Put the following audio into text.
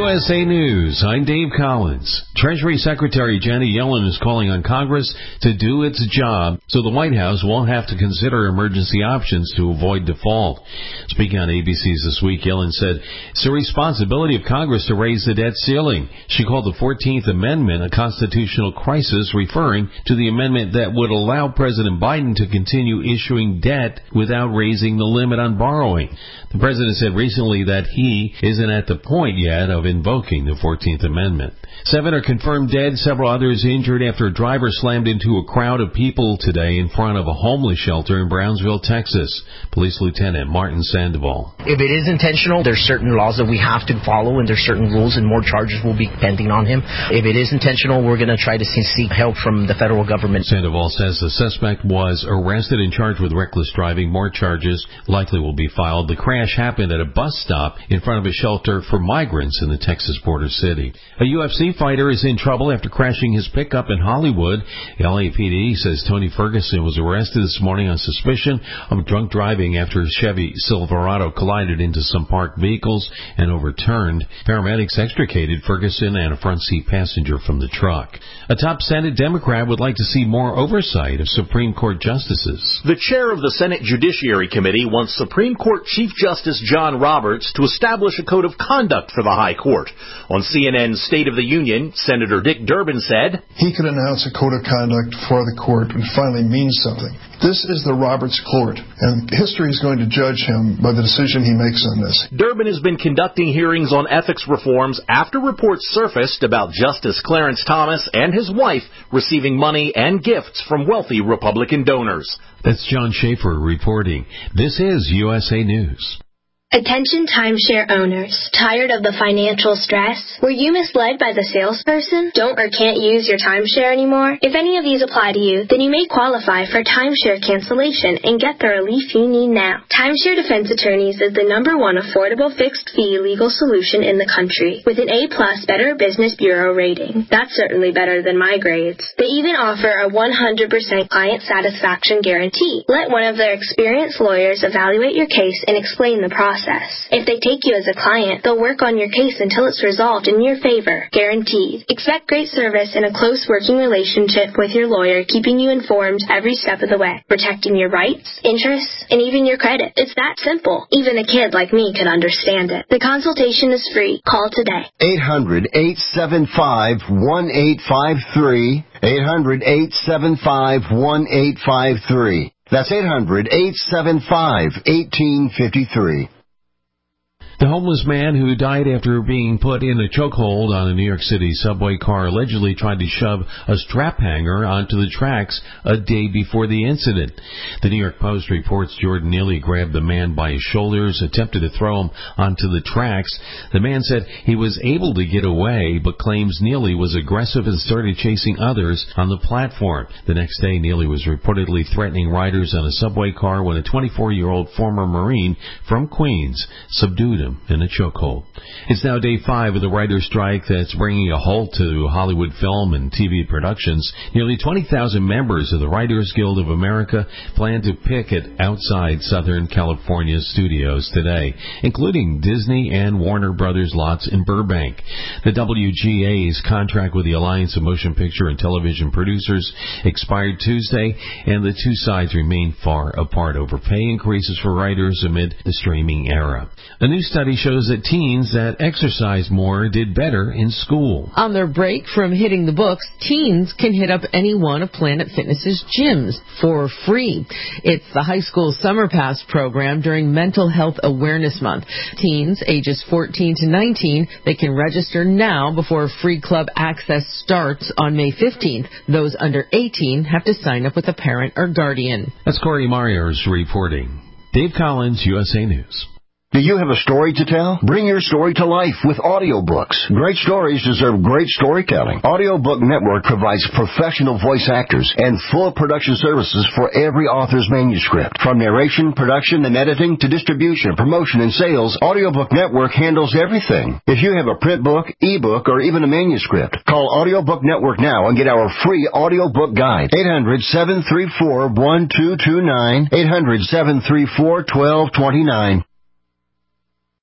USA News, I'm Dave Collins. Treasury Secretary Janet Yellen is calling on Congress to do its job so the White House won't have to consider emergency options to avoid default. Speaking on ABC's This Week, Yellen said it's the responsibility of Congress to raise the debt ceiling. She called the 14th Amendment a constitutional crisis, referring to the amendment that would allow President Biden to continue issuing debt without raising the limit on borrowing. The president said recently that he isn't at the point yet of invoking the 14th Amendment. 7 are confirmed dead, several others injured after a driver slammed into a crowd of people today in front of a homeless shelter in Brownsville, Texas. Police Lieutenant Martin Sandoval. If it is intentional, there's certain laws that we have to follow, and there's certain rules, and more charges will be pending on him. If it is intentional, we're going to try to seek help from the federal government. Sandoval says the suspect was arrested and charged with reckless driving. More charges likely will be filed. The crash happened at a bus stop in front of a shelter for migrants in the Texas border city. A UFC fighter is in trouble after crashing his pickup in Hollywood. The LAPD says Tony Ferguson was arrested this morning on suspicion of drunk driving after his Chevy Silverado collided into some parked vehicles and overturned. Paramedics extricated Ferguson and a front seat passenger from the truck. A top Senate Democrat would like to see more oversight of Supreme Court justices. The chair of the Senate Judiciary Committee wants Supreme Court Chief Justice John Roberts to establish a code of conduct for the High Court. On CNN's State of the Union, Senator Dick Durbin said, he could announce a code of conduct for the court and finally means something. This is the Roberts Court, and history is going to judge him by the decision he makes on this. Durbin has been conducting hearings on ethics reforms after reports surfaced about Justice Clarence Thomas and his wife receiving money and gifts from wealthy Republican donors. That's John Schaefer reporting. This is USA News. Attention timeshare owners. Tired of the financial stress? Were you misled by the salesperson? Don't or can't use your timeshare anymore? If any of these apply to you, then you may qualify for timeshare cancellation and get the relief you need now. Timeshare Defense Attorneys is the #1 affordable fixed-fee legal solution in the country with an A+ Better Business Bureau rating. That's certainly better than my grades. They even offer a 100% client satisfaction guarantee. Let one of their experienced lawyers evaluate your case and explain the process. If they take you as a client, they'll work on your case until it's resolved in your favor. Guaranteed. Expect great service and a close working relationship with your lawyer, keeping you informed every step of the way, protecting your rights, interests, and even your credit. It's that simple. Even a kid like me could understand it. The consultation is free. Call today. 800-875-1853. 800-875-1853. That's 800-875-1853. The homeless man who died after being put in a chokehold on a New York City subway car allegedly tried to shove a strap hanger onto the tracks a day before the incident. The New York Post reports Jordan Neely grabbed the man by his shoulders, attempted to throw him onto the tracks. The man said he was able to get away, but claims Neely was aggressive and started chasing others on the platform. The next day, Neely was reportedly threatening riders on a subway car when a 24-year-old former Marine from Queens subdued him in a chokehold. It's now day 5 of the writer's strike that's bringing a halt to Hollywood film and TV productions. Nearly 20,000 members of the Writers Guild of America plan to picket outside Southern California studios today, including Disney and Warner Brothers lots in Burbank. The WGA's contract with the Alliance of Motion Picture and Television Producers expired Tuesday, and the two sides remain far apart over pay increases for writers amid the streaming era. A new study shows that teens that exercise more did better in school. On their break from hitting the books, teens can hit up any one of Planet Fitness's gyms for free. It's the high school summer pass program during Mental Health Awareness Month. Teens ages 14 to 19, they can register now before free club access starts on May 15th. Those under 18 have to sign up with a parent or guardian. That's Corey Myers reporting. Dave Collins, USA News. Do you have a story to tell? Bring your story to life with audiobooks. Great stories deserve great storytelling. Audiobook Network provides professional voice actors and full production services for every author's manuscript. From narration, production, and editing to distribution, promotion, and sales, Audiobook Network handles everything. If you have a print book, ebook, or even a manuscript, call Audiobook Network now and get our free audiobook guide. 800-734-1229. 800-734-1229.